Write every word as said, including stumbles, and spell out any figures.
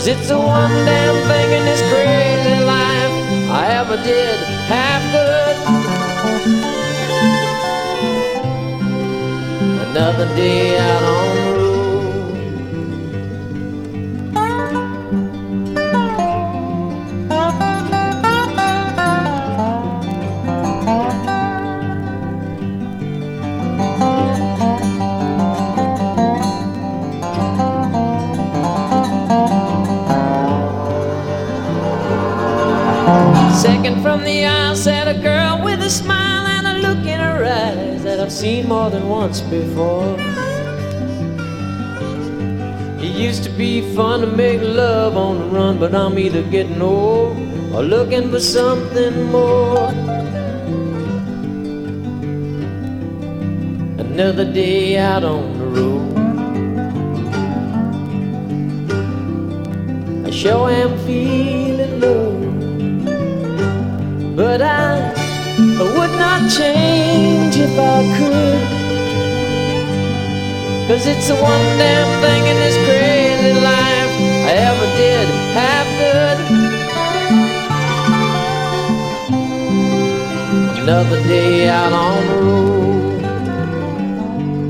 It's the one damn thing in this crazy life I ever did half good. Another day out on the road. Second from the aisle sat a girl with a smile and a look in her eyes that I've seen more than once before. It used to be fun to make love on the run, but I'm either getting old or looking for something more. Another day out on the road. I sure am feeling low, but I, I would not change if I could. 'Cause it's the one damn thing in this crazy life I ever did half good. Another day out on the road.